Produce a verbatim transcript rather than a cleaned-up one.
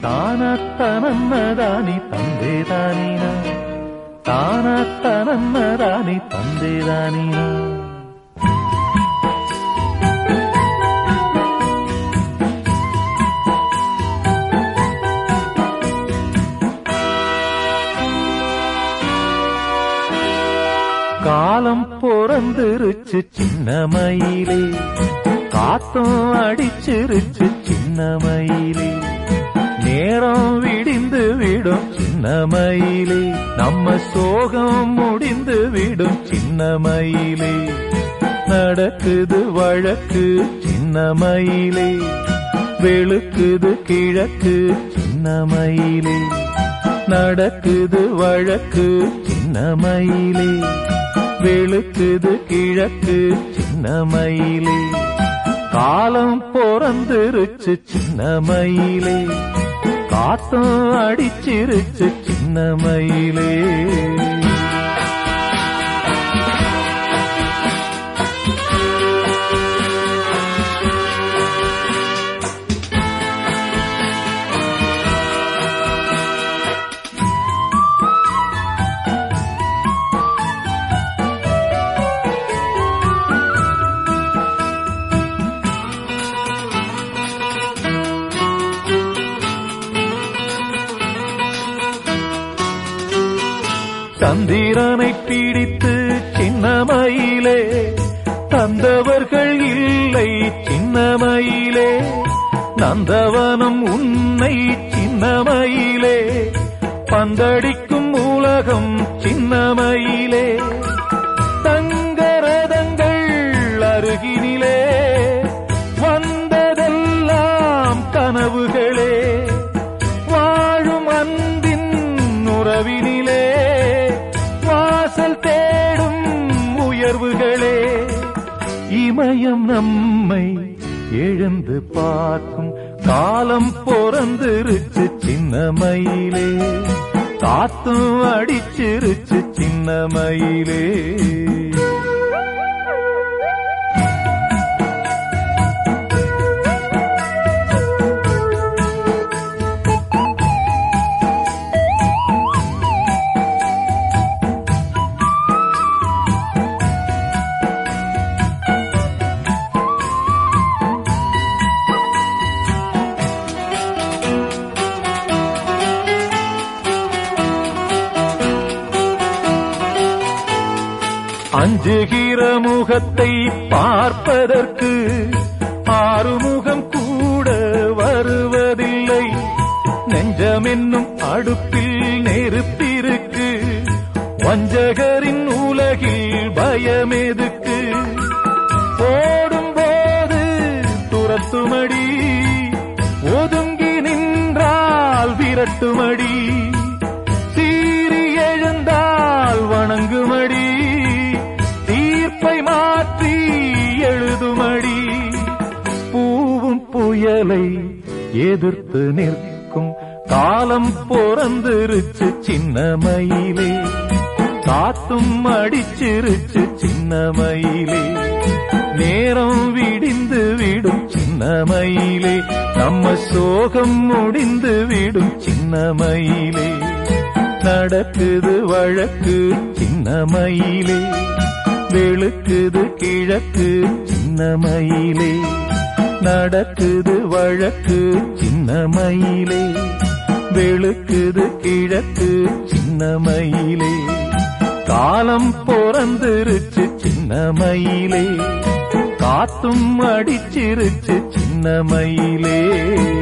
தானத்தனன்னதானி தந்தேதானினா தானத்தனன்னதானி தந்தேதானினா காலம் பொறந்துருச்சு சின்ன மயிலே, காத்தும் அடிச்சிருச்சு சின்ன மயிலே, நேரம் விடிந்து விடும் சின்ன மயிலே, நம்ம சோகம் முடிந்து விடும் சின்ன மயிலே, நடக்குது வழக்கு சின்ன மயிலே, வெளுக்குது கிழக்கு சின்ன மயிலே, நடக்குது வழக்கு சின்ன மயிலே, வெளுக்குது கிழக்கு சின்ன மயிலே, காலம் பொறந்துருச்சு சின்ன மயிலே, காத்தும் அடிச்சிருச்சு சின்ன மயிலே. சந்திரனை பிடித்து சின்ன மயிலே, தந்தவர்கள் இல்லை சின்ன மயிலே, நந்தவனம் உன்னை சின்ன மயிலே, பந்தடிக்கும் உலகம் சின்ன மயிலே, தங்கரதங்கள் அருகினிலே, வந்ததெல்லாம் கனவுகளே, வாழும் அன்பின் உறவினிலே, வாசல் தேடும் உயர்வுகளே, இமயம் நம்மை எழுந்து பார்க்கும் காலம் பொறந்துருச்சு சின்ன மயிலே, காத்தும் அடிச்சிருச்சு சின்ன மயிலே. அஞ்சுகிற முகத்தை பார்ப்பதற்கு ஆறுமுகம் கூட வருவதில்லை, நெஞ்சமென்னும் அடுப்பில் நெருப்பிருக்கு, வஞ்சகரின் உலகில் பயமெதுக்கு, ஓடும்போது துரத்துமடி, ஒதுங்கி நின்றால் விரட்டுமடி, சீறி எழுந்தால் வணங்குமடி, தீர்ப்பை மாற்றி எழுதுமடி, பூவும் புயலை எதிர்த்து நிற்கும் காலம் பொறந்துருச்சு சின்ன மயிலே, காத்தும் அடிச்சிருச்சு சின்ன மயிலே, நேரம் விடிந்து விடும் சின்ன மயிலே, நம்ம சோகம் முடிந்து விடும் சின்ன மயிலே, நடக்குது வழக்கு சின்ன மயிலே, வெளுக்குது கிழக்கு சின்ன மயிலே, நடக்குது வழக்கு சின்ன மயிலே, வெளுக்குது கிழக்கு சின்ன மயிலே, காலம் பொறந்துருச்சு சின்ன மயிலே, காத்தும் அடிச்சிருச்சு சின்ன மயிலே.